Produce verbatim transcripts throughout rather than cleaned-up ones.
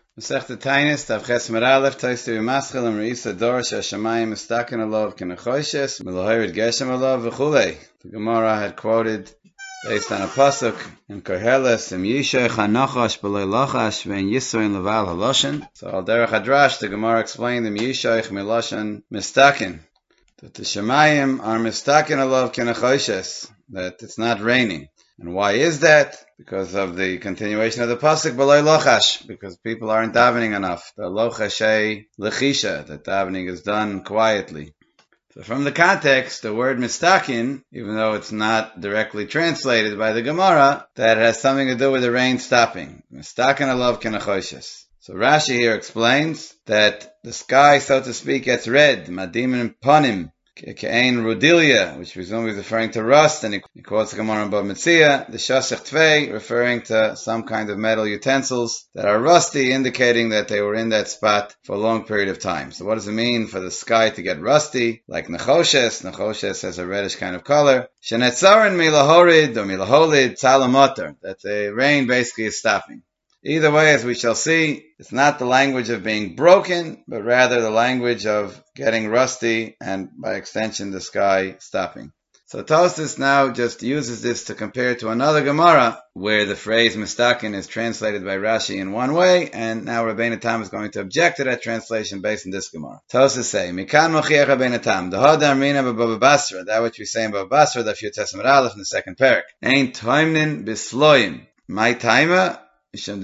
Masechta Tainis, Tav Ches Meralef, Toistu Yemaschel, and Reisa Dorish, Hashemayim, Mistakin Alov, Kenachoshes, Melohirid Geshem Alov, V'chulei. The Gemara had quoted, based on a pasuk in Koheles, Im Yishayich HaNachash B'loi Lachash, Ve'in Yisroin Leval HaLoshen. So al derech Hadrash, the Gemara explained, Im Yishayich Miloshen Mistakin, that the Shemayim are Mistakin Alov, Kenachoshes, that it's not raining. And why is that? Because of the continuation of the pasuk b'loi lochash, because people aren't davening enough. The lochashay lechisha, that davening is done quietly. So from the context, the word mistakin, even though it's not directly translated by the Gemara, that has something to do with the rain stopping. Mistakin alav kenachoshes. So Rashi here explains that the sky, so to speak, gets red, madim panim. Ke'ein rudilia, which presumably is referring to rust, and he quotes the Gemara in Bava Metzia, the shashech tvei, referring to some kind of metal utensils that are rusty, indicating that they were in that spot for a long period of time. So what does it mean for the sky to get rusty? Like nechoshes, nechoshes has a reddish kind of color. Shenetzarin milahorid, or milaholid, talamotar, that the rain basically is stopping. Either way, as we shall see, it's not the language of being broken, but rather the language of getting rusty and, by extension, the sky stopping. So Tosfos now just uses this to compare to another Gemara, where the phrase mistakin is translated by Rashi in one way, and now Rabbeinu Tam is going to object to that translation based on this Gemara. Tosfos say, Mikan mochiach Rabbeinu Tam, dehada amrina b'Bava Basra, that which we say in Bava Basra, the Yud Tes Amud Aleph in the second parak. Ein toimnin bisloim, my timer, because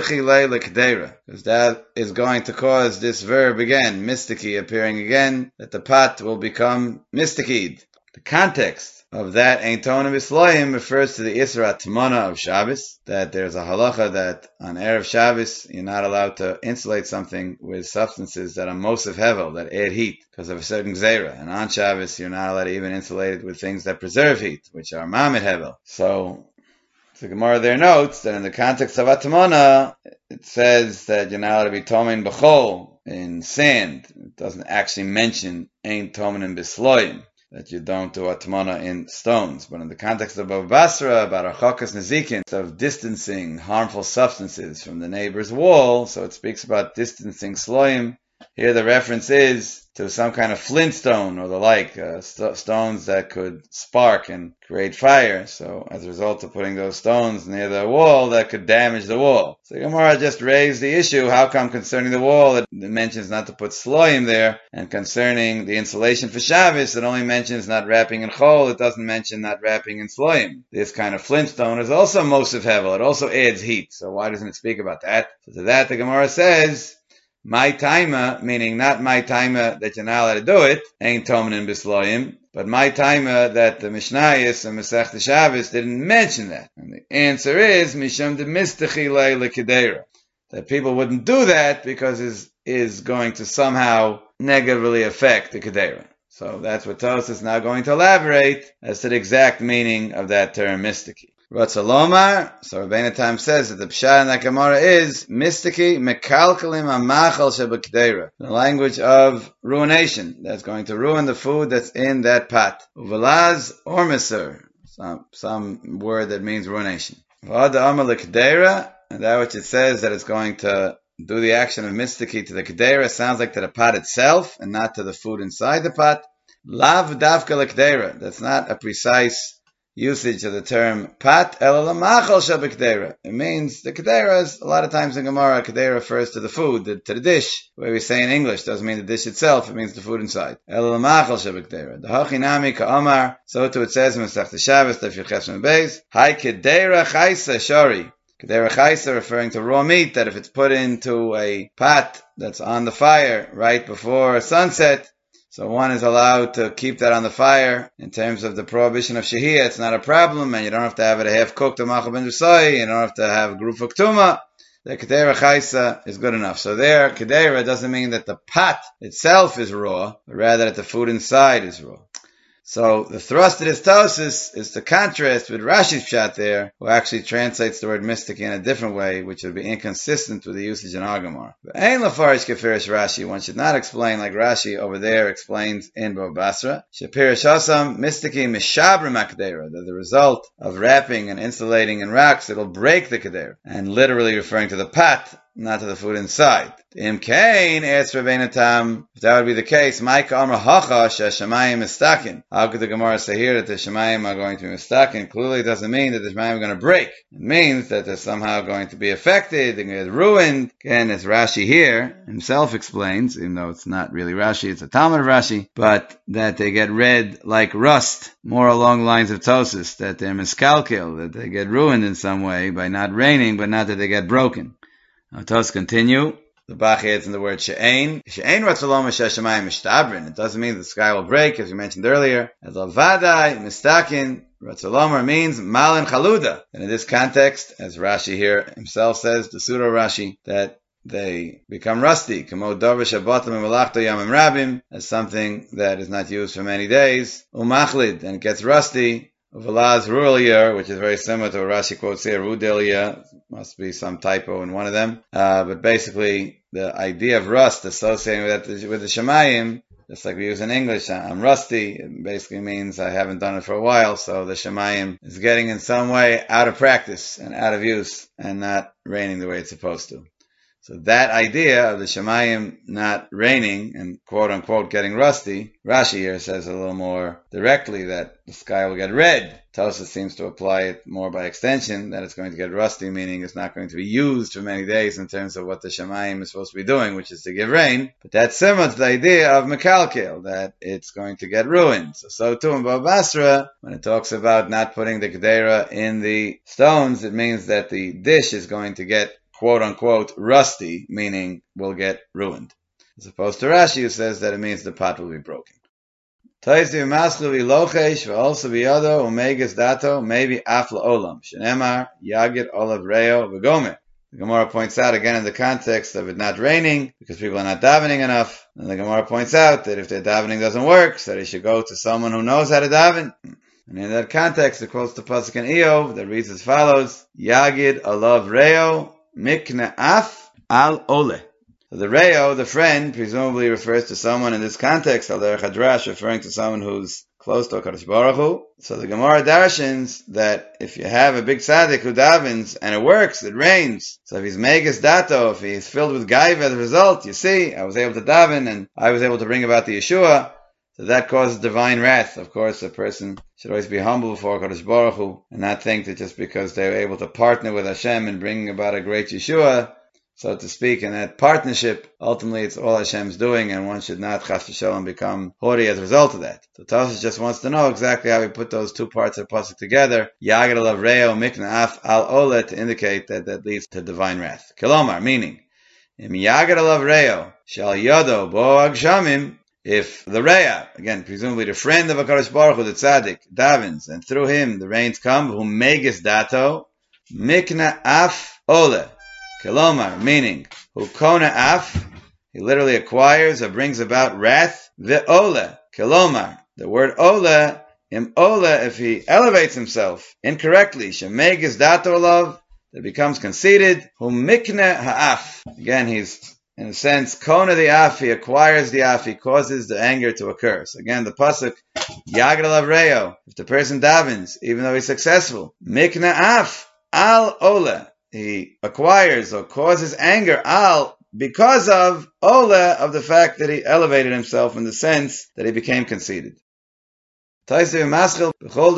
that is going to cause this verb again, mistiki, appearing again, that the pot will become mistikid. The context of that Ein Tonim Bisloim refers to the Isra Tmona of Shabbos, that there's a halacha that on Erev Shabbos you're not allowed to insulate something with substances that are Mosef Hevel, that add heat, because of a certain Gzeira. And on Shabbos you're not allowed to even insulate it with things that preserve heat, which are Mamid Hevel. So, the Gemara there notes that in the context of Atmana, it says that you're not allowed to be tomin b'chol, in sand. It doesn't actually mention ein tomin in bisloim, that you don't do Atmana in stones. But in the context of Bava Basra, about achakas nezikin, of distancing harmful substances from the neighbor's wall, so it speaks about distancing sloim. Here the reference is to some kind of flintstone or the like, uh, st- stones that could spark and create fire. So as a result of putting those stones near the wall, that could damage the wall. So Gemara just raised the issue, how come concerning the wall it mentions not to put sloim there, and concerning the insulation for Shabbos it only mentions not wrapping in chol, it doesn't mention not wrapping in sloim. This kind of flintstone is also Mosef Hevel, it also adds heat. So why doesn't it speak about that? So to that the Gemara says, my timer, meaning not my timer that you're not allowed to do it, ain't tomin in bisloim, but my timer that the Mishnayos and Masechta Shabbos didn't mention that. And the answer is, Misham de mistachi le'kedera, that people wouldn't do that because is is going to somehow negatively affect the kedera. So that's what Tosfos is now going to elaborate as to the exact meaning of that term mistiki. Ratzalomar, so Rabbeinu Tam says that the pshat in that Gemara is mistiki mekalkalim amachal shebekdeira, the language of ruination, that's going to ruin the food that's in that pot. Uvelaz or miser, some some word that means ruination. V'ada amar lekdeira, and that which it says that it's going to do the action of mistiki to the kedera sounds like to the pot itself and not to the food inside the pot. Lav davka lekdeira, that's not a precise usage of the term pat el lamachal shabekdera. It means the kederas, a lot of times in Gemara, kedera refers to the food, the, to the dish. The way we say in English doesn't mean the dish itself, it means the food inside. El lamachal shabekdera. The hachinami ka'amar, so too it says in Masechta Shabbos, Daf Yud Beis, Hai kedera chaysa shari. Kedera chaysa referring to raw meat, that if it's put into a pot that's on the fire right before sunset, so one is allowed to keep that on the fire. In terms of the prohibition of shehiyah, it's not a problem, and you don't have to have it a half-cooked machal ben rusai, you don't have to have grufa ktuma. The kedera chaysa is good enough. So there, kedera doesn't mean that the pot itself is raw, but rather that the food inside is raw. So the thrust of this Tosfos is to contrast with Rashi's pshat there, who actually translates the word mystic in a different way, which would be inconsistent with the usage in our Gemara. But ein lafarish kefirish Rashi, one should not explain like Rashi over there explains in Bava Basra. Shepirish asam mystiki mishabrim hakdera, that the result of wrapping and insulating in rocks, it'll break the kedera, and literally referring to the pot, not to the food inside. Im kain es Rabbeinu Tam. If that would be the case, Micah Amar Hacha Sheshamayim Mistakin. How could the Gemara say here that the Shemayim are going to be mistakin? Clearly, it doesn't mean that the Shemayim are going to break. It means that they're somehow going to be affected. They're going to get ruined. Again, as Rashi here himself explains, even though it's not really Rashi, it's a Talmud of Rashi, but that they get red like rust, more along the lines of Tosis, that they're miskalkil, that they get ruined in some way by not raining, but not that they get broken. Now, Tos continue. The Bach adds in the word she'ein. She'ein ratzolom she'shamayim mishtabrin. It doesn't mean the sky will break, as we mentioned earlier. As al-vadai, mistakin, ratzolomar means malin chaluda. And in this context, as Rashi here himself says, the pseudo Rashi, that they become rusty, kamo dover shabbatim u'malachto yamim rabim, as something that is not used for many days, umachlid, and it gets rusty, uvalaz rulia, which is very similar to what Rashi quotes here, rudelia, must be some typo in one of them, uh, but basically, the idea of rust associating with, that, with the Shemayim, just like we use in English, I'm rusty, it basically means I haven't done it for a while, so the Shemayim is getting in some way out of practice and out of use and not raining the way it's supposed to. So that idea of the Shemayim not raining and quote-unquote getting rusty, Rashi here says a little more directly that the sky will get red. Tosafos seems to apply it more by extension, that it's going to get rusty, meaning it's not going to be used for many days in terms of what the Shemayim is supposed to be doing, which is to give rain. But that's similar to the idea of Mekalkel, that it's going to get ruined. So, so too in Bava Basra, when it talks about not putting the Gedera in the stones, it means that the dish is going to get quote-unquote rusty, meaning will get ruined. As opposed to Rashi, who says that it means the pot will be broken. Taisi v'maschil v'lochesh v'olsa v'yodo u'megas dato maybe afla olam. Shenemar yagid olav reo v'gomer. The Gemara points out again in the context of it not raining, because people are not davening enough. And the Gemara points out that if their davening doesn't work, so they should go to someone who knows how to daven. And in that context, it quotes the pasuk in Eov that reads as follows: Yagid olav reo mikna af al ole. So the reo, the friend, presumably refers to someone in this context, al derech hadrash, referring to someone who's close to HaKadosh Baruch Hu. So the Gemara darshans that if you have a big tzaddik who davens and it works, it rains. So if he's megas dato, if he's filled with gaiva as a result, you see, I was able to daven and I was able to bring about the Yeshua. So that causes divine wrath. Of course, a person should always be humble before HaKadosh Baruch Hu and not think that just because they were able to partner with Hashem in bringing about a great Yeshua, so to speak, in that partnership, ultimately it's all Hashem's doing, and one should not, chas v'shalom, become haughty as a result of that. So Tosafos just wants to know exactly how we put those two parts of the pasuk together, Yagid alav reo mikna af al ole, to indicate that that leads to divine wrath. Kilomar, meaning, im Yagid alav reo shal yodo bo agshamim, if the Reya, again, presumably the friend of HaKadosh Baruch Hu, the tzaddik, davens, and through him the rains come, who megas dato, mikna af ole. Kelomar, meaning, hu kona af, he literally acquires or brings about wrath, ve'ola, kelomar, the word ola, im ola, if he elevates himself incorrectly, shemegas dato olav, that becomes conceited, hu mikna ha'af, again, he's, in a sense, kona the af, he acquires the af, he causes the anger to occur. So again, the pasuk, yagad alav reo, if the person davens, even though he's successful, mikna af, al ola, he acquires or causes anger al because of ola, of the fact that he elevated himself in the sense that he became conceited. The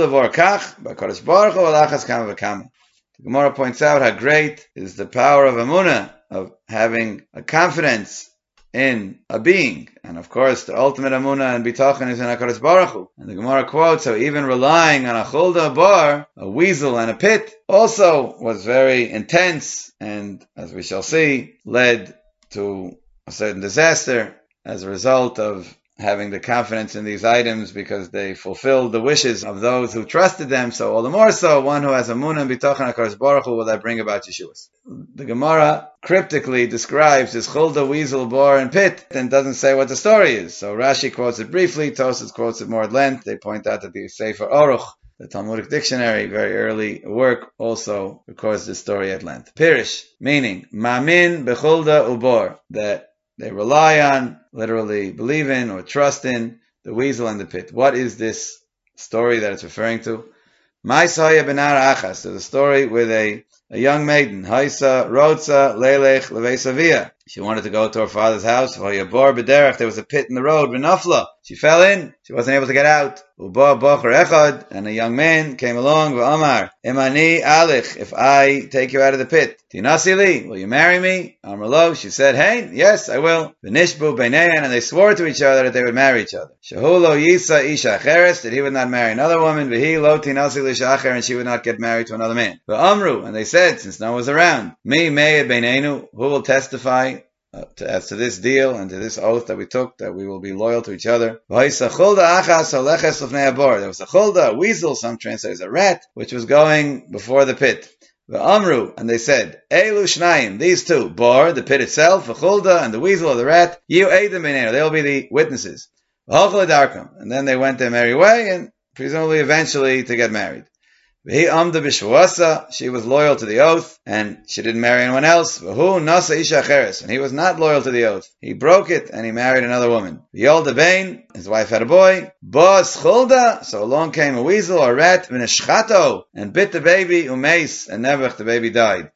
Gemara points out how great is the power of Amunah, of having a confidence in a being. And of course, the ultimate Amunah and Bitachon is in HaKadosh Baruch Hu. And the Gemara quotes how even relying on a chulda bar, a weasel and a pit, also was very intense and, as we shall see, led to a certain disaster as a result of having the confidence in these items because they fulfilled the wishes of those who trusted them. So all the more so, one who has Amunah and Bitachon HaKadosh Baruch Hu will that bring about Yeshuas. The Gemara cryptically describes this chulda, weasel, boar, and pit, and doesn't say what the story is. So Rashi quotes it briefly, Tosafos quotes it more at length. They point out that the Sefer Aruch, the Talmudic dictionary, very early work, also records this story at length. Pirish, meaning, Mamin bechulda ubor, that they rely on, literally believe in or trust in, the weasel and the pit. What is this story that it's referring to? Ma'asaya benar achas. There's a story with a, a young maiden, Haisa Rotza Lelech Levesavia. She wanted to go to her father's house. There was a pit in the road. V'nafla. She fell in. She wasn't able to get out. Uba bocher echad, and a young man came along. V'amar, Imani alich, if I take you out of the pit. Tinasi li, will you marry me? Amrlo, she said, hey, yes, I will. V'nishbu beinein, and they swore to each other that they would marry each other. Shahulo yisa isha acheres, that he would not marry another woman. V'hi lo tinasi li shacher, and she would not get married to another man. V'amru, and they said, since no one was around, mi mei beineinu, who will testify Uh, to, as to this deal and to this oath that we took, that we will be loyal to each other. There was a chulda, a weasel, some translators, a rat, which was going before the pit. The amru, and they said, Elu shnayim, these two, bor, the pit itself, the chulda, and the weasel or the rat, you eidim b'neinu, they will be the witnesses. And then they went their merry way, and presumably eventually to get married. She was loyal to the oath, and she didn't marry anyone else. And he was not loyal to the oath. He broke it, and he married another woman. His wife had a boy. So along came a weasel or a rat, and bit the baby, umeis, and never the baby died.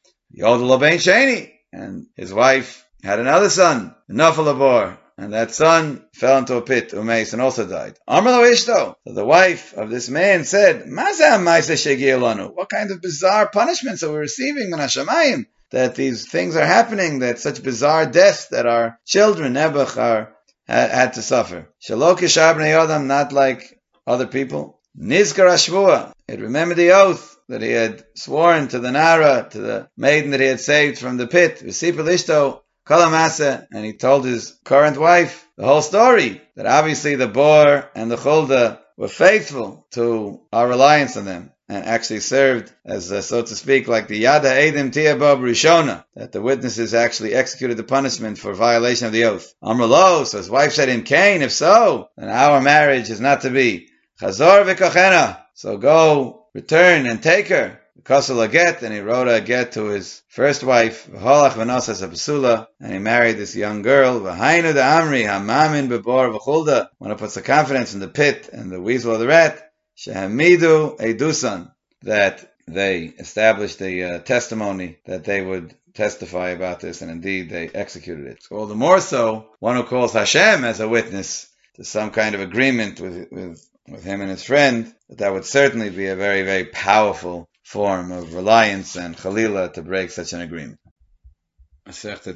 And his wife had another son, Nafalabor. And that son fell into a pit, umeis, and also died. Amrlo ishto. So the wife of this man said, what kind of bizarre punishments are we receiving in Hashemayim? That these things are happening, that such bizarre deaths that our children, Nebuch, are, had, had to suffer. Shalok yishar bnei Adam, not like other people. Nizkar hashvua. It remembered the oath that he had sworn to the Nara, to the maiden that he had saved from the pit. V'sipel ishto. And he told his current wife the whole story, that obviously the Bor and the Chulda were faithful to our reliance on them, and actually served as, uh, so to speak, like the Yada Eidim Tiyabab Rishona, that the witnesses actually executed the punishment for violation of the oath. Amrlo, so his wife said, in Cain, if so, then our marriage is not to be. Chazor v'kochena, so go, return and take her. Kosel a get, and he wrote a get to his first wife, V'holach v'nosas a pesula, and he married this young girl, V'hainu da amri, hamamin bebor v'chulda, when it puts the confidence in the pit and the weasel or the rat, shehamidu edusan, that they established a uh, testimony that they would testify about this, and indeed they executed it. So all the more so, one who calls Hashem as a witness to some kind of agreement with, with, with him and his friend, that that would certainly be a very, very powerful form of reliance and chalila to break such an agreement. The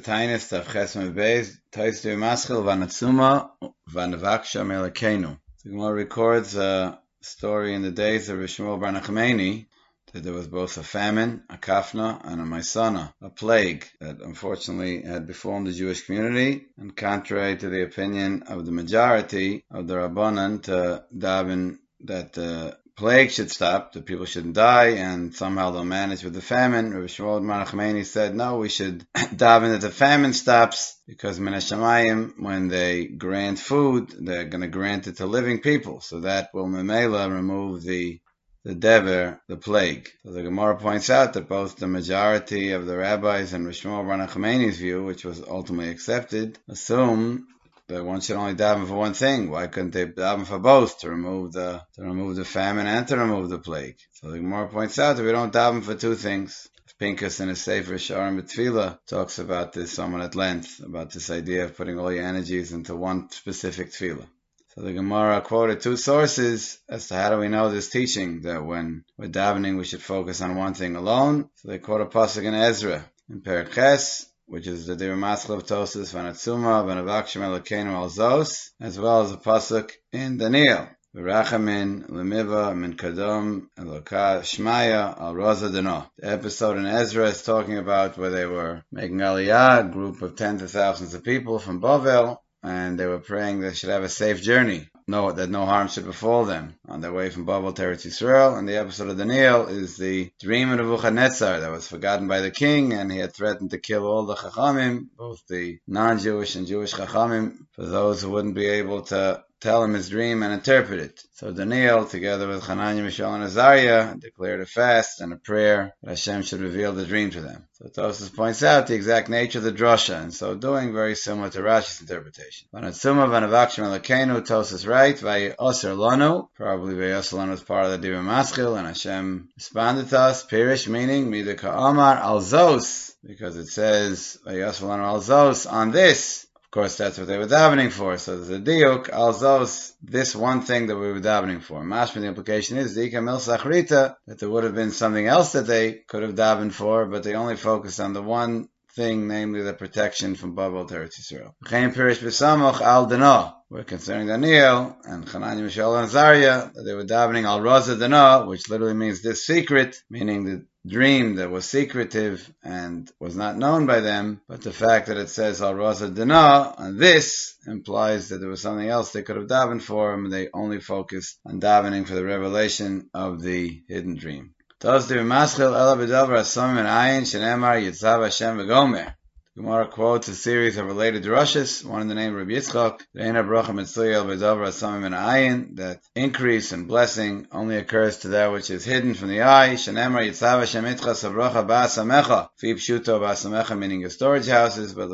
Gemara records a story in the days of Shmuel bar Nachmani that there was both a famine, a kafna, and a maisana, a plague that unfortunately had befallen the Jewish community, and contrary to the opinion of the majority of the Rabbanan to daven that the plague should stop, the people shouldn't die, and somehow they'll manage with the famine. Rabbi Shmuel bar Nachmani said, no, we should daven that the famine stops, because Min Hashemayim, when they grant food, they're going to grant it to living people, so that will memela remove the the dever, the plague. So the Gemara points out that both the majority of the rabbis and Rabbi Shmuel bar Nachmani's view, which was ultimately accepted, assume that one should only daven for one thing. Why couldn't they daven for both, to remove the to remove the famine and to remove the plague? So the Gemara points out that we don't daven for two things. Pinchas in his Sefer Sharim B'Tfilah talks about this somewhat at length, about this idea of putting all your energies into one specific tefillah. So the Gemara quoted two sources as to how do we know this teaching, that when we're davening we should focus on one thing alone. So they quote a pasuk in Ezra, in Perek Ches, which is the Dir Maschil of Tosis, Vanatzuma, Vanavakshim Elokeinu Al Zos, as well as a pasuk in Daniel, V'rachamin lemiva min kadom eloka shmaya al roza deno. The episode in Ezra is talking about where they were making aliyah, a group of tens of thousands of people from Bavel, and they were praying they should have a safe journey, no, that no harm should befall them on their way from Bavel to Eretz Yisrael. And the episode of Daniel is the dream of Nebuchadnezzar that was forgotten by the king, and he had threatened to kill all the Chachamim, both the non-Jewish and Jewish Chachamim, for those who wouldn't be able to tell him his dream and interpret it. So Daniel, together with Hananiah, Mishael, and Azariah, declared a fast and a prayer that Hashem should reveal the dream to them. So Tosfos points out the exact nature of the drasha, and so doing very similar to Rashi's interpretation. Vanatzuma vanavakshim alakenu, Tosfos right, Vayoser lanu, probably Vayoser lanu is part of the Dibur Maschil, and Hashem responded to us, Pirish, meaning, Mida ka'amar alzos, because it says, Vayoser lanu alzos, on this. Of course, that's what they were davening for. So there's a diuk, alzos, this one thing that we were davening for. Mashma, the implication is, Dika mil sachrita, that there would have been something else that they could have davened for, but they only focused on the one thing, namely the protection from Babel to Eretz Yisrael. Chaim pirish b'samoch al dana. We're concerning Daniel and Hananiah, Mishael, and Azariah, that they were davening al raza dana, which literally means this secret, meaning the dream that was secretive and was not known by them, but the fact that it says al raza dana, and this implies that there was something else they could have davened for, and they only focused on davening for the revelation of the hidden dream. Gemara quotes a series of related drushes, one in the name of Rabbi Yitzchak, that increase and blessing only occurs to that which is hidden from the eye. Meaning your storage houses, but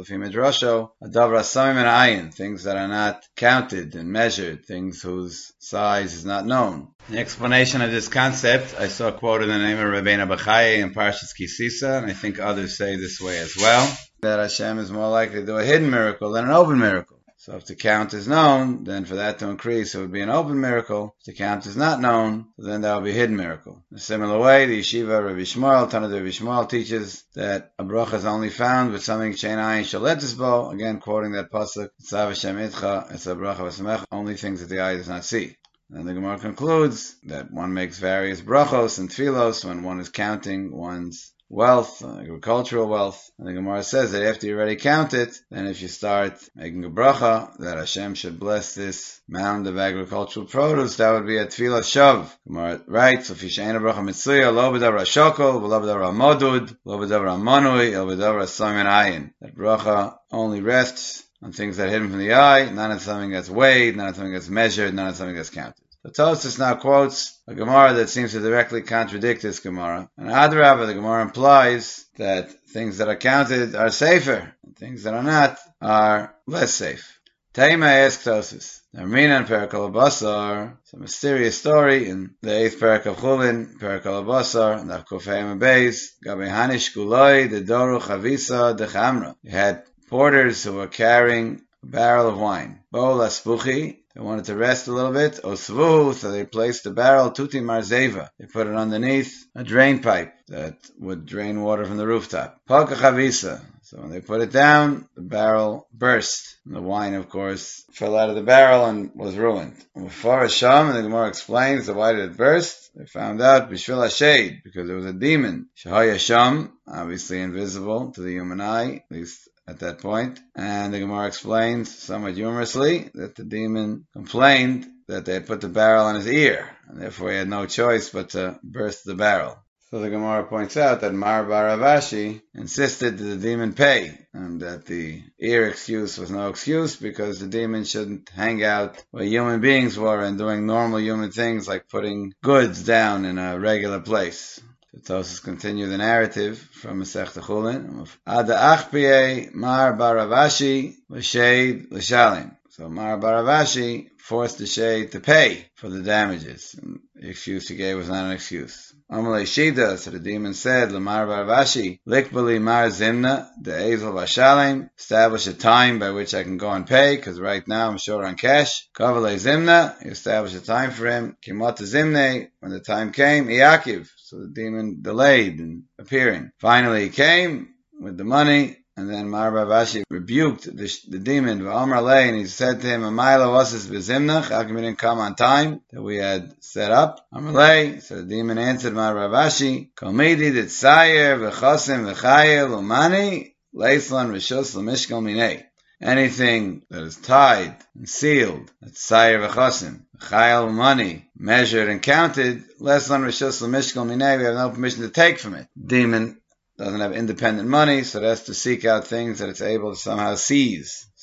things that are not counted and measured, things whose size is not known. The explanation of this concept, I saw quoted in the name of Rabbeinu Bachai in Parshas Kisisa, and I think others say this way as well, that Hashem is more likely to do a hidden miracle than an open miracle. So if the count is known, then for that to increase, it would be an open miracle. If the count is not known, then that would be a hidden miracle. In a similar way, the yeshiva Rabbi Shmuel, Tanna Rabbi Shmuel, teaches that a bracha is only found with something she'ein ayin shaletes bo. Again, quoting that pasuk, Tzav Hashem itcha, it's a bracha v'samech, only things that the eye does not see. And the Gemara concludes that one makes various brachos and tfilos when one is counting one's wealth, agricultural wealth. And the Gemara says that after you already count it, then if you start making a bracha, that Hashem should bless this mound of agricultural produce, that would be a tefillah shav. Gemara writes, if you she'ein a bracha mitzuya, lo b'davar hashokol, lo b'davar hamodud, lo b'davar hamonui, lo b'davar hasomen ayin. That bracha only rests on things that are hidden from the eye, not on something that's weighed, not on something that's measured, not on something that's counted. The Tosfos now quotes a Gemara that seems to directly contradict this Gemara. And Adrabah, the Gemara implies that things that are counted are safer, and things that are not are less safe. Taima asks Tosfos, Armina and Perikal Basar, it's a mysterious story in the eighth parak of Chulin, Perikal Basar, and Kufayim Beis, Gabi Hanish Guloi, the Doru Chavisa, the Chamra. You had porters who were carrying a barrel of wine. Bo Laspuchi, they wanted to rest a little bit. Osvu, so they placed the barrel tuti marzeva. They put it underneath a drain pipe that would drain water from the rooftop. Palka chavisa. So when they put it down, the barrel burst. And the wine, of course, fell out of the barrel and was ruined. Before Hashem, and the Gemara explains that why did it burst? They found out b'shvil hashade, because it was a demon. Shahai Hashem, obviously invisible to the human eye, at least at that point. And the Gemara explains, somewhat humorously, that the demon complained that they had put the barrel on his ear, and therefore he had no choice but to burst the barrel. So the Gemara points out that Mar bar Rav Ashi insisted that the demon pay, and that the ear excuse was no excuse, because the demon shouldn't hang out where human beings were and doing normal human things like putting goods down in a regular place. The Tosfos continue the narrative from Masechta Chulin of Ada Achpiyeh Mar bar Rav Ashi l'sheid l'shalim. So Mar bar Rav Ashi forced the shade to pay for the damages. And the excuse he gave was not an excuse. Amalei Shida, so the demon said, Lamar bar Rav Ashi, Likbali Mar Zimna, the Ezel Vashalim, establish a time by which I can go and pay, because right now I'm short on cash. Kavalei Zimna, he established a time for him. Kimot Zimne, when the time came, Iakiv. So the demon delayed in appearing. Finally he came with the money, and then Mar bar Rav Ashi rebuked the, the demon, V'amar lei, and he said to him, Amayla wasis b'zimnach, how come you didn't come on time that we had set up? Amar lei, so the demon answered Mar bar Rav Ashi, Komidi d'tzayer v'chosim v'chayel umani, leislan v'shus l'mishkal minei. Anything that is tied and sealed, that's tzayer v'chosim, v'chayel umani, measured and counted, leislan v'shus l'mishkal minei, we have no permission to take from it. Demon doesn't have independent money, so it has to seek out things that it's able to somehow seize.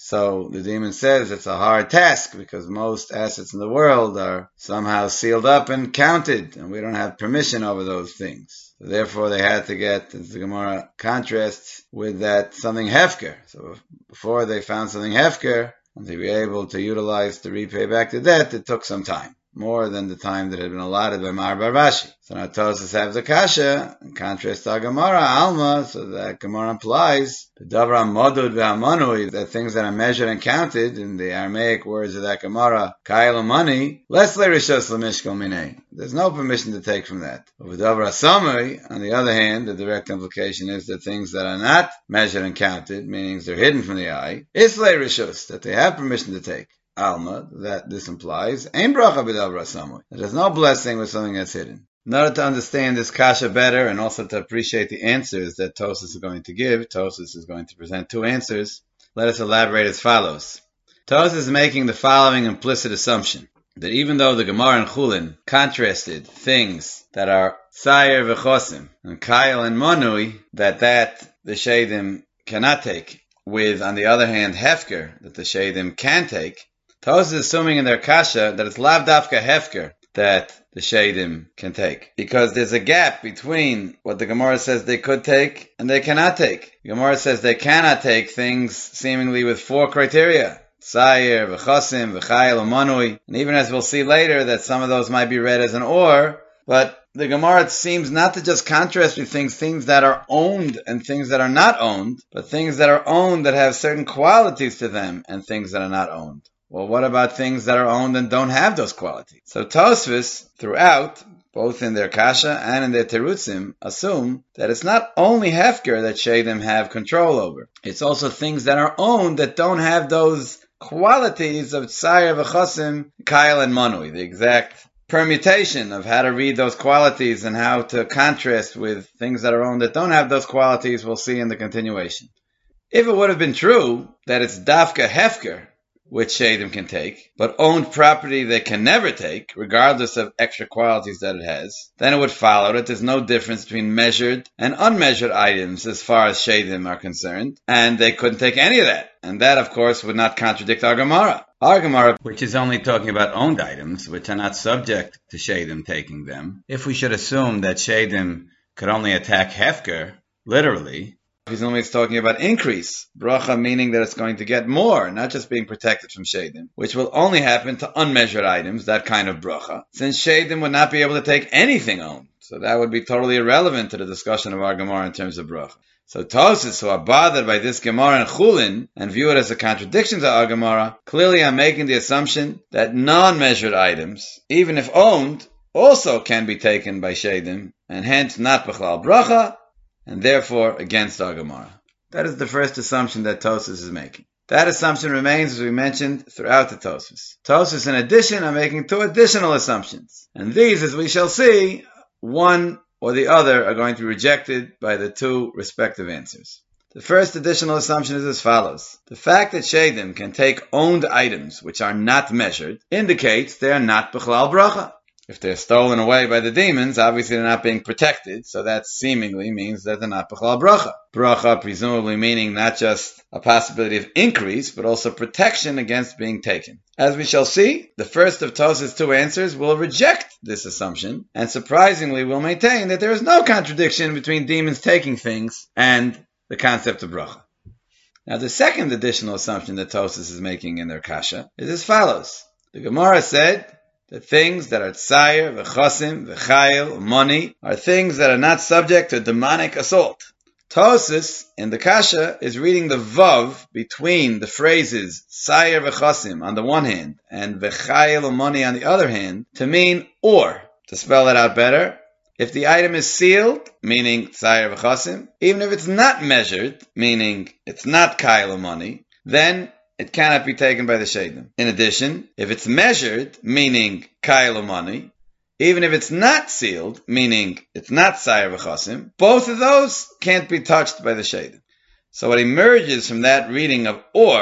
So the demon says it's a hard task because most assets in the world are somehow sealed up and counted, and we don't have permission over those things. So therefore they had to get, as the Gemara contrasts, with that something hefker. So before they found something hefker, and to be able to utilize to repay back the debt, it took some time. More than the time that had been allotted by Mar Bar Rashi. So now Tosfos have the kasha, in contrast to Gemara, Alma, so that Gemara implies, the Davra Modud ve'amanui, that things that are measured and counted, in the Aramaic words of that Gemara, Kail money, less rishos l'mishkal minei. There's no permission to take from that. But with Davra Samui, on the other hand, the direct implication is that things that are not measured and counted, meaning they're hidden from the eye, islay rishos, that they have permission to take. Alma, that this implies, Ein bracha b'davra samui. There's no blessing with something that's hidden. In order to understand this kasha better and also to appreciate the answers that Tosfos is going to give, Tosfos is going to present two answers. Let us elaborate as follows. Tosfos is making the following implicit assumption, that even though the Gemara and Chulin contrasted things that are Sayer v'chosim and Kail and Monui, that that the Shadim cannot take, with, on the other hand, Hefker, that the Shadim can take, Tosfos is assuming in their kasha that it's lav dafka hefker that the shadim can take. Because there's a gap between what the Gemara says they could take and they cannot take. The Gemara says they cannot take things seemingly with four criteria. Sayer, v'chosim, v'chayil, u'manui. And even as we'll see later that some of those might be read as an or, but the Gemara seems not to just contrast with things, things that are owned and things that are not owned, but things that are owned that have certain qualities to them and things that are not owned. Well, what about things that are owned and don't have those qualities? So Tosfos, throughout, both in their kasha and in their terutzim, assume that it's not only hefker that shadim have control over. It's also things that are owned that don't have those qualities of tsayer v'chosim, kail and manui, the exact permutation of how to read those qualities and how to contrast with things that are owned that don't have those qualities, we'll see in the continuation. If it would have been true that it's dafka hefker, which shadim can take, but owned property they can never take, regardless of extra qualities that it has, then it would follow that there's no difference between measured and unmeasured items as far as shadim are concerned, and they couldn't take any of that. And that, of course, would not contradict our Gemara. Our Gemara, which is only talking about owned items, which are not subject to shadim taking them, if we should assume that shadim could only attack hefker, literally, presumably it's talking about increase. Bracha meaning that it's going to get more, not just being protected from shadim, which will only happen to unmeasured items, that kind of bracha, since shadim would not be able to take anything owned. So that would be totally irrelevant to the discussion of our Gemara in terms of bracha. So Tosfos, who are bothered by this Gemara and Chulin and view it as a contradiction to our Gemara, clearly are making the assumption that non-measured items, even if owned, also can be taken by shadim, and hence not b'chlal bracha, and therefore against our Gemara. That is the first assumption that Tosfos is making. That assumption remains, as we mentioned, throughout the Tosfos. Tosfos, in addition, are making two additional assumptions. And these, as we shall see, one or the other are going to be rejected by the two respective answers. The first additional assumption is as follows. The fact that shadim can take owned items which are not measured indicates they are not b'chlal bracha. If they're stolen away by the demons, obviously they're not being protected, so that seemingly means that they're not b'chlal bracha. Bracha presumably meaning not just a possibility of increase, but also protection against being taken. As we shall see, the first of Tosfos' two answers will reject this assumption, and surprisingly will maintain that there is no contradiction between demons taking things and the concept of bracha. Now the second additional assumption that Tosfos is making in their kasha is as follows. The Gemara said the things that are tsayer, v'chosim, v'chayil, money, are things that are not subject to demonic assault. Tosfos, in the kasha, is reading the vav between the phrases tsayer, v'chosim on the one hand, and v'chayil, money on the other hand, to mean or. To spell it out better, if the item is sealed, meaning tsayer, v'chosim, even if it's not measured, meaning it's not kayil, money, then it cannot be taken by the shadim. In addition, if it's measured, meaning kail money, even if it's not sealed, meaning it's not sayer v'chosim, both of those can't be touched by the shadim. So what emerges from that reading of or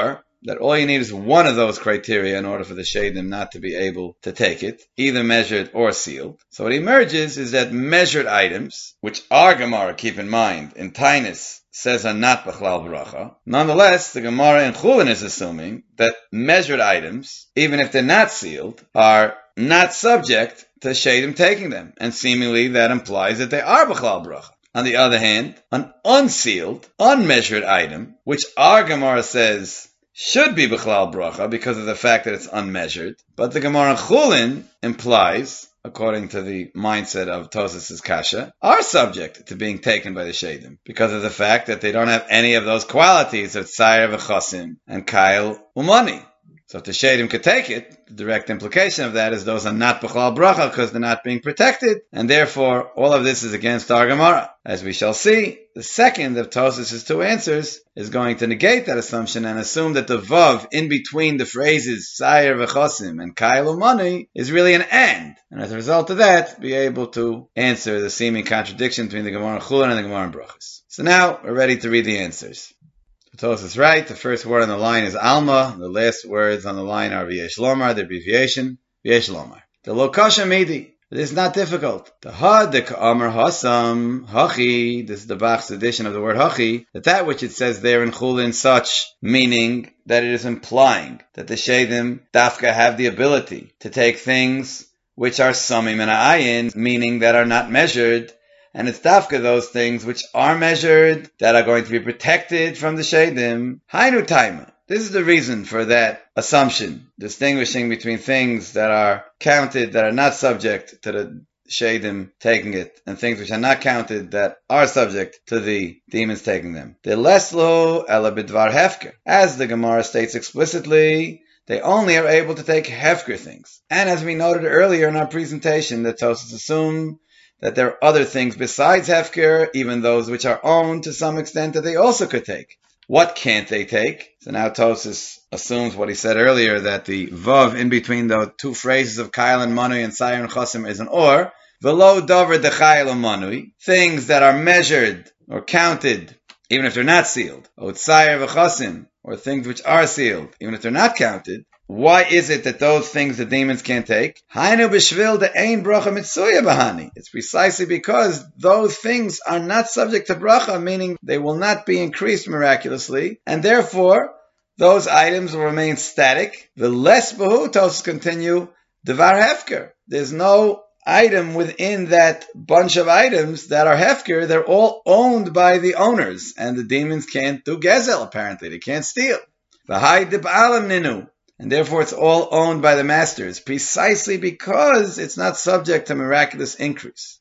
that all you need is one of those criteria in order for the Shadim not to be able to take it, either measured or sealed. So what emerges is that measured items, which our Gemara, keep in mind, in Tainus, says are not B'chlal Bracha. Nonetheless, the Gemara in Chulin is assuming that measured items, even if they're not sealed, are not subject to Shadim taking them. And seemingly that implies that they are B'chlal Bracha. On the other hand, an unsealed, unmeasured item, which our Gemara says should be B'chlal Bracha because of the fact that it's unmeasured, but the Gemara in Chulin implies, according to the mindset of Tosas' Kasha, are subject to being taken by the Shadim because of the fact that they don't have any of those qualities of Tzair v'Chosim and Kail Umani. So if the Shadim could take it, the direct implication of that is those are not B'chlal Bracha because they're not being protected, and therefore all of this is against our Gemara. As we shall see, the second of Tosas' two answers is going to negate that assumption and assume that the Vav in between the phrases Tzair v'Chosim and Kail Umani is really an and, and as a result of that, be able to answer the seeming contradiction between the Gemara in Chulin and the Gemara in Brachos. So now we're ready to read the answers. Tosas is right. The first word on the line is Alma. The last words on the line are V'yesh Lomar, the abbreviation V'yesh Lomar. The Lokasha Midi. It is not difficult. The Had, the Ka'amar Hasam, Hachi, this is the Bach's edition of the word Hachi, that that which it says there in Chulin such, meaning that it is implying that the Shadim Dafka have the ability to take things which are Samim and Ayin, meaning that are not measured, and it's dafka those things which are measured, that are going to be protected from the Shadim. Hainu Taima. This is the reason for that assumption, distinguishing between things that are counted, that are not subject to the Shadim taking it, and things which are not counted, that are subject to the demons taking them. The leslo ela bidvar hefker. As the Gemara states explicitly, they only are able to take hefker things. And as we noted earlier in our presentation, the Tosas assume that there are other things besides Hefker, even those which are owned to some extent, that they also could take. What can't they take? So now Tosas assumes what he said earlier, that the Vav in between the two phrases of Kail and Manui and Tzair and Chosim is an or. V'lo dover de Kail and Manui, things that are measured or counted, even if they're not sealed. O Tzair v'Chosim, or things which are sealed, even if they're not counted. Why is it that those things the demons can't take? Hainu b'shvil de ein bracha mitzuya bahani. It's precisely because those things are not subject to bracha, meaning they will not be increased miraculously, and therefore those items will remain static. The less behu, Tosas continue, devar hefker. There's no item within that bunch of items that are hefker. They're all owned by the owners, and the demons can't do gezel, apparently. They can't steal. V'hai dib'alam ninu. And therefore it's all owned by the masters, precisely because it's not subject to miraculous increase.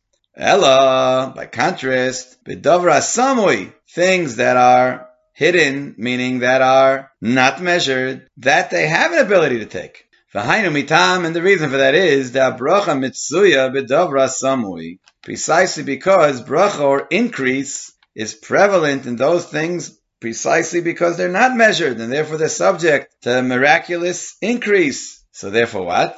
Ella, by contrast, b'davra samui, things that are hidden, meaning that are not measured, that they have an ability to take. V'hainu mitam, and the reason for that is that bracha mitzuya b'davra samui, precisely because bracha or increase is prevalent in those things precisely because they're not measured, and therefore they're subject to miraculous increase. So therefore what?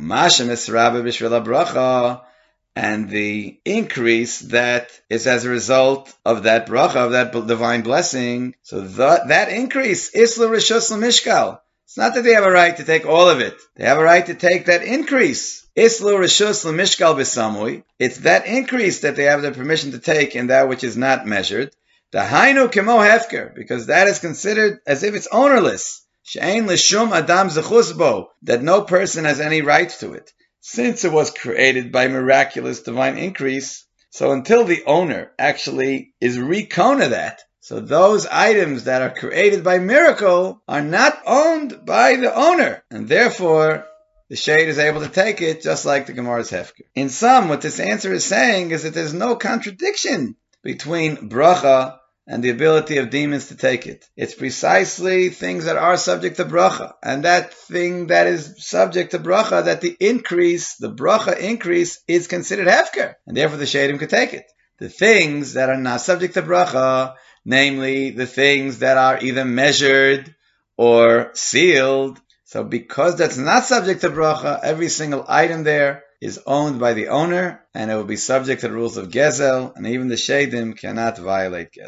And the increase that is as a result of that bracha, of that divine blessing, so that, that increase, isla rishus l'mishkal. It's not that they have a right to take all of it. They have a right to take that increase. Islu rishus l'mishkal b'samui. It's that increase that they have the permission to take in that which is not measured. The hainu kemo hefker, because that is considered as if it's ownerless. She'ein l'shum adam zechusbo, that no person has any right to it. Since it was created by miraculous divine increase, so until the owner actually is rekona that, so those items that are created by miracle are not owned by the owner, and therefore the shade is able to take it just like the Gemara's hefker. In sum, what this answer is saying is that there's no contradiction between bracha and the ability of demons to take it. It's precisely things that are subject to bracha, and that thing that is subject to bracha, that the increase, the bracha increase, is considered hefker, and therefore the shadim could take it. The things that are not subject to bracha, namely the things that are either measured or sealed, so because that's not subject to bracha, every single item there is owned by the owner, and it will be subject to the rules of gezel, and even the shadim cannot violate gezel.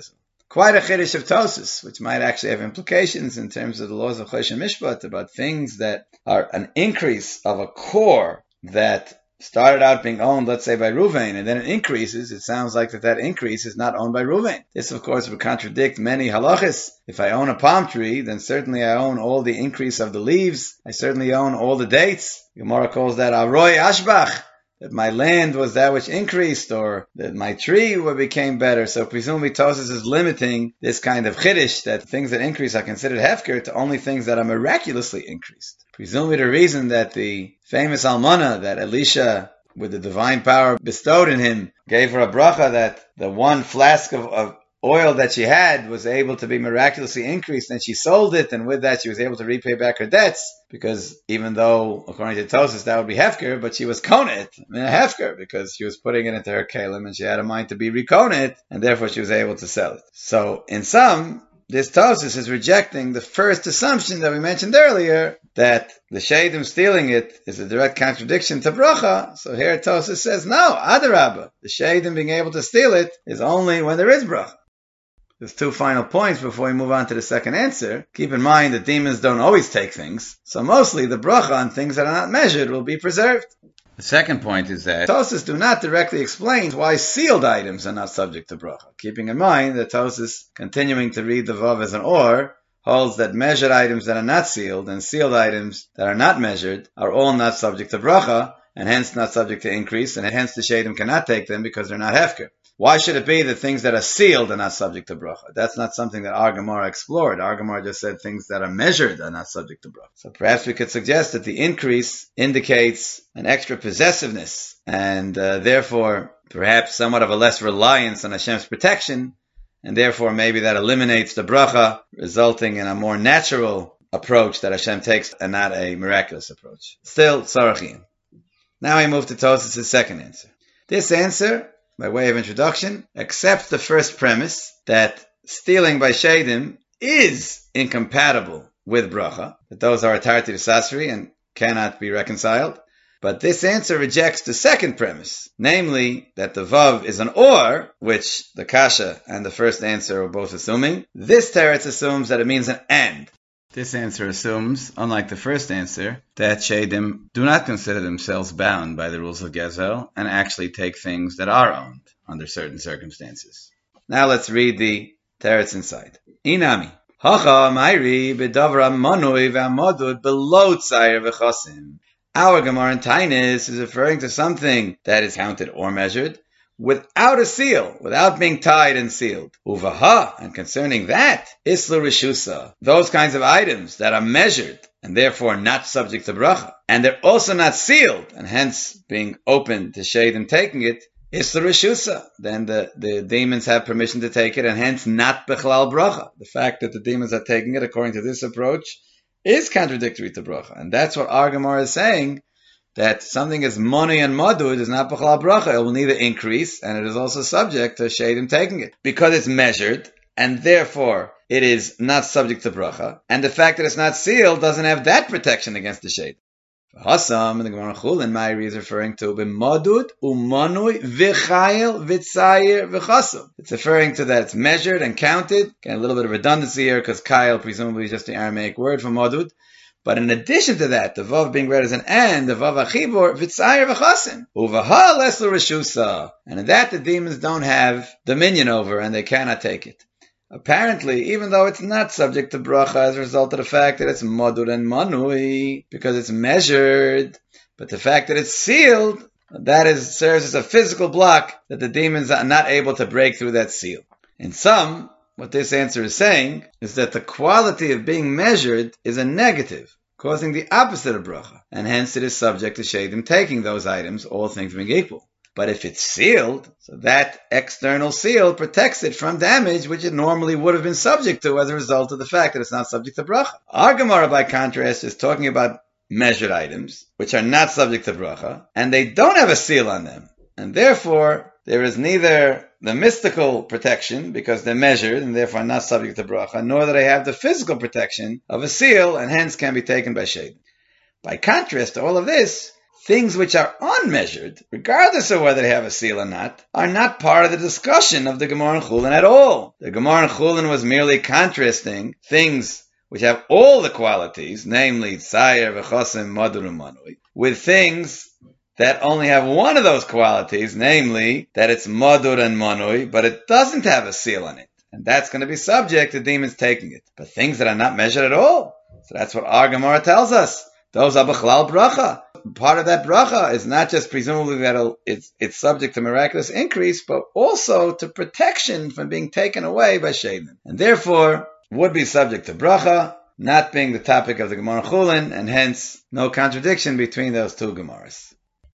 quite a chiddush of Tosfos, which might actually have implications in terms of the laws of Choshen Mishpat about things that are an increase of a core that started out being owned, let's say, by Ruvain, and then it increases. It sounds like that that increase is not owned by Ruvain. This, of course, would contradict many halachas. If I own a palm tree, then certainly I own all the increase of the leaves. I certainly own all the dates. Gemara calls that Aroi Ashbach, that my land was that which increased, or that my tree became better. So presumably Tosfos is limiting this kind of chiddush, that things that increase are considered hefker, to only things that are miraculously increased. Presumably the reason that the famous almana, that Elisha, with the divine power bestowed in him, gave her a bracha that the one flask of, of oil that she had was able to be miraculously increased, and she sold it, and with that she was able to repay back her debts, because even though, according to Tosfos, that would be hefker, but she was konet, I mean a hefker, because she was putting it into her kalim, and she had a mind to be rekonet, and therefore she was able to sell it. So, in sum, this Tosfos is rejecting the first assumption that we mentioned earlier, that the Shadim stealing it is a direct contradiction to bracha. So here Tosfos says, no, adarabba, the Shadim being able to steal it is only when there is bracha. There's two final points before we move on to the second answer. Keep in mind that demons don't always take things, so mostly the bracha on things that are not measured will be preserved. The second point is that Tosfos do not directly explain why sealed items are not subject to bracha, keeping in mind that Tosfos, continuing to read the vav as an or, holds that measured items that are not sealed and sealed items that are not measured are all not subject to bracha, and hence not subject to increase, and hence the Shadim cannot take them because they're not hefker. Why should it be that things that are sealed are not subject to bracha? That's not something that our Gemara explored. Our Gemara just said things that are measured are not subject to bracha. So perhaps we could suggest that the increase indicates an extra possessiveness, and uh, therefore perhaps somewhat of a less reliance on Hashem's protection, and therefore maybe that eliminates the bracha, resulting in a more natural approach that Hashem takes and not a miraculous approach. Still, tzarachim. Now we move to Tosfos' second answer. This answer, by way of introduction, accepts the first premise that stealing by Shadim is incompatible with bracha, that those are atarti d'sasri and cannot be reconciled. But this answer rejects the second premise, namely that the vav is an or, which the kasha and the first answer are both assuming. This teretz assumes that it means an and. This answer assumes, unlike the first answer, that Shadim do not consider themselves bound by the rules of Gezel and actually take things that are owned under certain circumstances. Now let's read the teretz inside. Inami. Hacha mayri b'davra manui v'amadud below tzayir v'chasim. Our Gemara in Tainis is referring to something that is counted or measured without a seal, without being tied and sealed. Uvaha, and concerning that, isla rishusa, those kinds of items that are measured and therefore not subject to bracha, and they're also not sealed, and hence being open to Shadim taking it, isla rishusa, then the, the demons have permission to take it, and hence not bechlal bracha. The fact that the demons are taking it, according to this approach, is contradictory to bracha, and that's what our Gemara is saying, that something is money and madud is not b'chalal bracha. It will neither increase, and it is also subject to Shadim taking it. Because it's measured, and therefore it is not subject to bracha, and the fact that it's not sealed doesn't have that protection against the Shadim. Hassam, and the Gemara Chulin Ma'iri is referring to b'madud u'manui v'chayil v'tzayir v'chasam. It's referring to that it's measured and counted. Again, a little bit of redundancy here, because kayil presumably is just the Aramaic word for madud. But in addition to that, the vav being read as an and, the vav achibor, v'tzayir v'chasim, uvaha lesla reshusa. And in that the demons don't have dominion over, and they cannot take it. Apparently, even though it's not subject to bracha as a result of the fact that it's madur and manui, because it's measured, but the fact that it's sealed, that is serves as a physical block that the demons are not able to break through that seal. In sum, what this answer is saying is that the quality of being measured is a negative, causing the opposite of bracha, and hence it is subject to Shadim taking those items, all things being equal. But if it's sealed, so that external seal protects it from damage which it normally would have been subject to as a result of the fact that it's not subject to bracha. Our Gemara, by contrast, is talking about measured items, which are not subject to bracha, and they don't have a seal on them. And therefore, there is neither the mystical protection, because they're measured and therefore not subject to bracha, nor do they have the physical protection of a seal, and hence can be taken by Shadim. By contrast to all of this, things which are unmeasured, regardless of whether they have a seal or not, are not part of the discussion of the Gemara in Chulin at all. The Gemara in Chulin was merely contrasting things which have all the qualities, namely Tzayer, V'chosim, Madur, and Manui, with things that only have one of those qualities, namely that it's Madur and Manui, but it doesn't have a seal on it. And that's going to be subject to demons taking it. But things that are not measured at all. So that's what our Gemara tells us. Those are B'chlal Bracha. Part of that bracha is not just presumably that it's, it's subject to miraculous increase, but also to protection from being taken away by Shaitan. And therefore, would be subject to bracha, not being the topic of the Gemara Chulin, and hence no contradiction between those two Gemaras.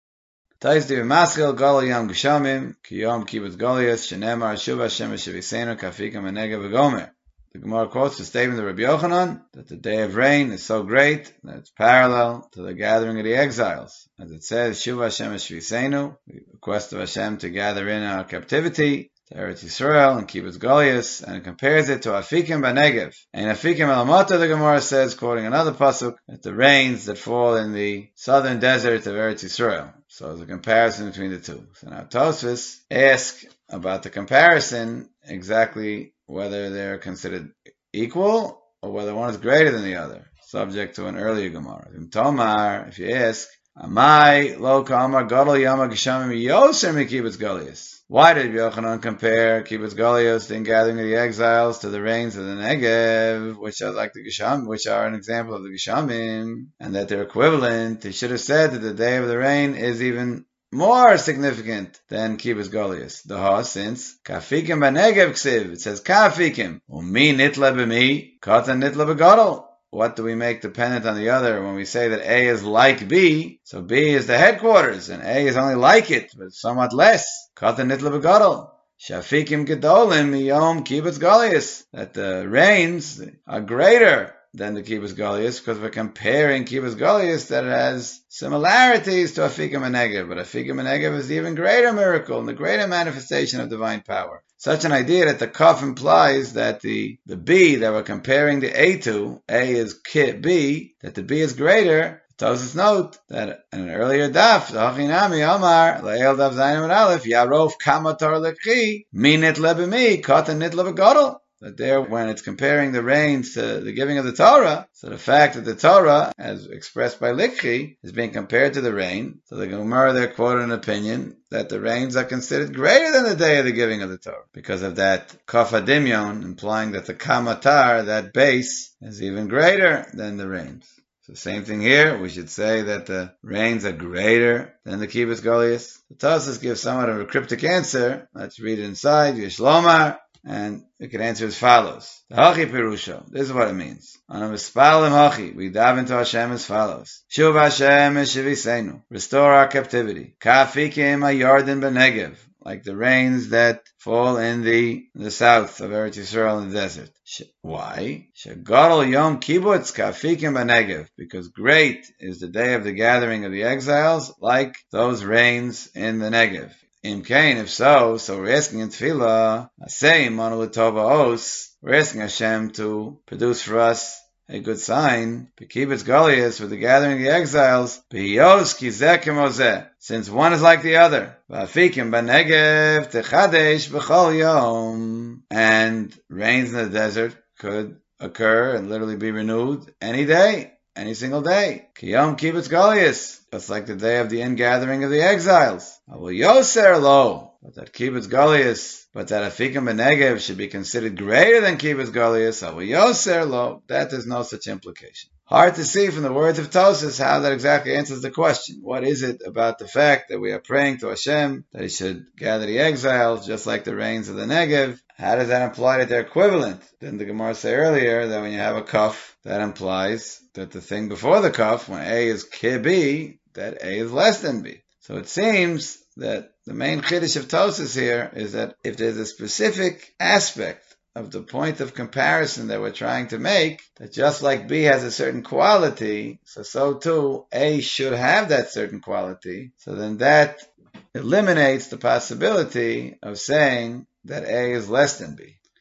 Tais div maschil gol yom geshamim ki yom kibbutz golias shenemar shuv Hashem shevisenu kafikam anega v'gomer. The Gemara quotes the statement of Rabbi Yochanan that the day of rain is so great that it's parallel to the gathering of the exiles. As it says, Shuv Hashem shevisenu, we request of Hashem to gather in our captivity to Eretz Yisrael and Kibbutz Golias, and it compares it to Afikim Banegev. And Afikim Elamota, the Gemara says, quoting another pasuk, that the rains that fall in the southern desert of Eretz Yisrael. So there's a comparison between the two. So now Tosfos ask about the comparison, exactly whether they're considered equal or whether one is greater than the other, subject to an earlier Gemara. In Tomar, if you ask, Amai lo ka'amar gadol yama geshamim yoser mikibutz Golias. Why did Yochanan compare Kibbutz Golias, the gathering of the exiles, to the rains of the Negev, which are like the Gesham, which are an example of the Geshamim, and that they're equivalent? He should have said that the day of the rain is even more significant than Kibbutz Golias. The ha, since Kafikim b'Negev ksiv, it says Kafikim, umi nitla b'mi, katan nitla b'gadol. What do we make dependent on the other when we say that A is like B? So B is the headquarters, and A is only like it, but somewhat less. Katan nitla b'gadol. Shafikim gedolim miyom kibbutz Golias. That the rains are greater than the Kibbutz Golias, because we're comparing Kibbutz Golias that it has similarities to Afikim Negev, but Afikim Negev is the even greater miracle and the greater manifestation of divine power. Such an idea that the Kaf implies that the, the B that we're comparing the A to, A is K, B, that the B is greater. Tosfos note that in an earlier daf, the Hachinami Amar, Le'el daf Zayin and Aleph, Yarov Kamatar Lekhi, Minit Lebemi, Katan Nit Lebegodol. That there, when it's comparing the rains to the giving of the Torah, so the fact that the Torah, as expressed by Likhi, is being compared to the rain, so the Gemara there quoted an opinion that the rains are considered greater than the day of the giving of the Torah, because of that kafadimyon, implying that the kamatar, that base, is even greater than the rains. So same thing here, we should say that the rains are greater than the Kibbutz Golias. The Tosfos gives somewhat of a cryptic answer. Let's read it inside. Yishlomar. And we can answer as follows. The Hachi Pirusha, this is what it means. On a Mispalim Hachi, we dive into Hashem as follows. Shuv Hashem Eshivisenu, restore our captivity. Kafikim Ayardin Benegev, like the rains that fall in the, in the south of Eretz Yisrael in the desert. Why? Shegadol Yom Kibbutz Kafikim Benegev, because great is the day of the gathering of the exiles, like those rains in the Negev. Im Kain, if so, so we're asking in Tefillah, Asay Manu L'Tova Os, we're asking Hashem to produce for us a good sign, B'Kibbutz Golias, with the gathering of the exiles, B'Yos Kizeh K'mozeh, since one is like the other, V'Afikim B'Negev Techadesh B'Chol Yom, and rains in the desert could occur and literally be renewed any day, any single day. Kiyom Kibbutz Golias, just like the day of the ingathering of the exiles. Avol Yoser Lo, but that Kibbutz Golias, but that Afikim B'Negev should be considered greater than Kibbutz Golias. Avol Yoser Lo, that is no such implication. Hard to see from the words of Tosfos how that exactly answers the question. What is it about the fact that we are praying to Hashem that He should gather the exiles just like the rains of the Negev? How does that imply that they're equivalent? Didn't the Gemara say earlier that when you have a kaf, that implies that the thing before the kaf, when A is K B, that A is less than B. So it seems that the main chiddush of Tosfos here is that if there's a specific aspect of the point of comparison that we're trying to make, that just like B has a certain quality, so so too A should have that certain quality. So then that eliminates the possibility of saying that A is less than B.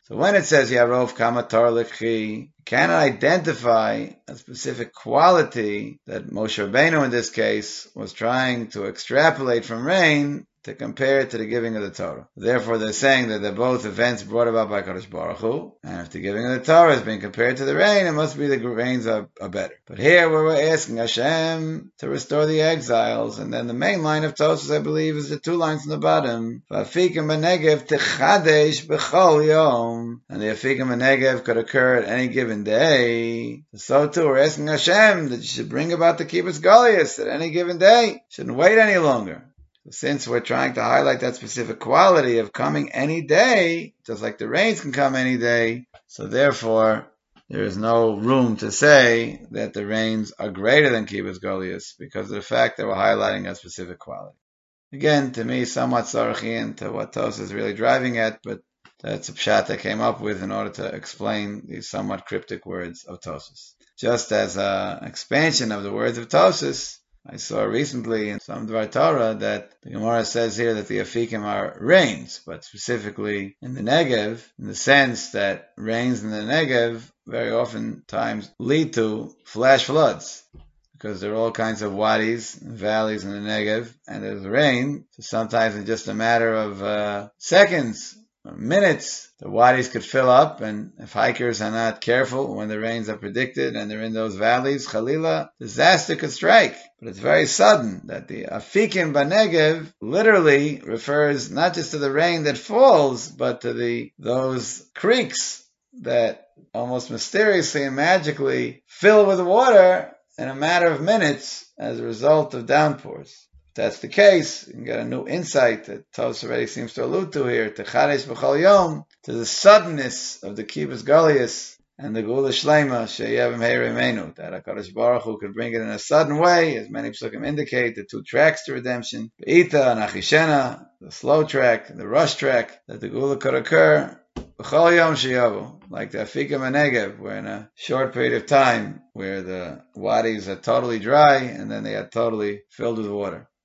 So when it says Yarov Kama Tor Likhi, you cannot identify a specific quality that Moshe Rabbeinu in this case was trying to extrapolate from rain to compare it to the giving of the Torah. Therefore, they're saying that they're both events brought about by Kadosh Baruch Hu, and if the giving of the Torah is being compared to the rain, it must be the rains are, are better. But here, where we're asking Hashem to restore the exiles, and then the main line of Tosfos, I believe, is the two lines on the bottom. V'afikim b'negev techadesh b'chol yom, and the afikim b'negev could occur at any given day. So too, we're asking Hashem that you should bring about the kibbutz Goliath at any given day. Shouldn't wait any longer. Since we're trying to highlight that specific quality of coming any day, just like the rains can come any day, so therefore there is no room to say that the rains are greater than Kibbutz Goliath because of the fact that we're highlighting a specific quality. Again, to me, somewhat sarchian to what Tosfos is really driving at, but that's a pshat I came up with in order to explain these somewhat cryptic words of Tosfos. Just as an expansion of the words of Tosfos, I saw recently in some Dvar Torah that the Gemara says here that the Afikim are rains, but specifically in the Negev, in the sense that rains in the Negev very often times lead to flash floods, because there are all kinds of wadis and valleys in the Negev, and there's rain, so sometimes in just a matter of uh, seconds, minutes, the wadis could fill up, and if hikers are not careful when the rains are predicted and they're in those valleys, Chalila, disaster could strike. But it's very sudden that the Afikim Banegev literally refers not just to the rain that falls, but to the those creeks that almost mysteriously and magically fill with water in a matter of minutes as a result of downpours. If that's the case, you can get a new insight that Tosfos already seems to allude to here, to Chadesh B'chol Yom, to the suddenness of the Kibbutz Goliath and the Geula Shlema, She'yev Meir Imenu, that HaKadosh Baruch Hu could bring it in a sudden way, as many psukim indicate, the two tracks to redemption, Be'ita and Achishena, the slow track, the rush track, that the Geula could occur, B'chol Yom She'yavu, like the Afikim HaNegev, where in a short period of time, where the wadis are totally dry, and then they are totally filled with water.